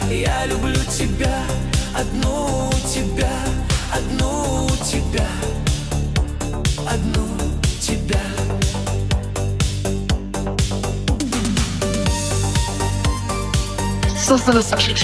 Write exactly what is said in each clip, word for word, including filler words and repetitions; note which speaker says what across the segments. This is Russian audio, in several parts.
Speaker 1: Я люблю тебя, одну тебя, одну тебя, одну тебя.
Speaker 2: Создано Сашич.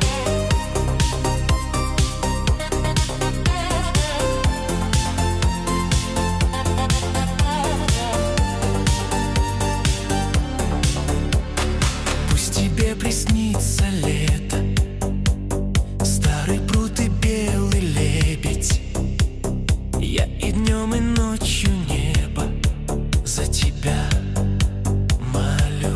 Speaker 1: Пусть тебе приснится лето, старый пруд и белый лебедь. Я и днем, и ночью небо за тебя молю,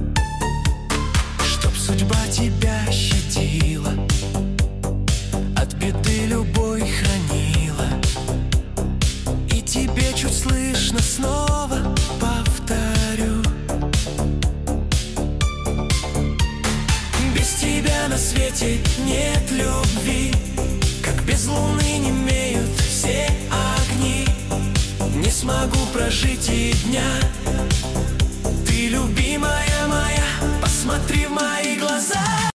Speaker 1: чтоб судьба тебя щадила, от беды любой хранила. И тебе чуть слышно снова повторю: без тебя на свете нет любви, как без луны не имеют все огни. Не смогу прожить и дня. Ты, любимая моя, посмотри в мои глаза.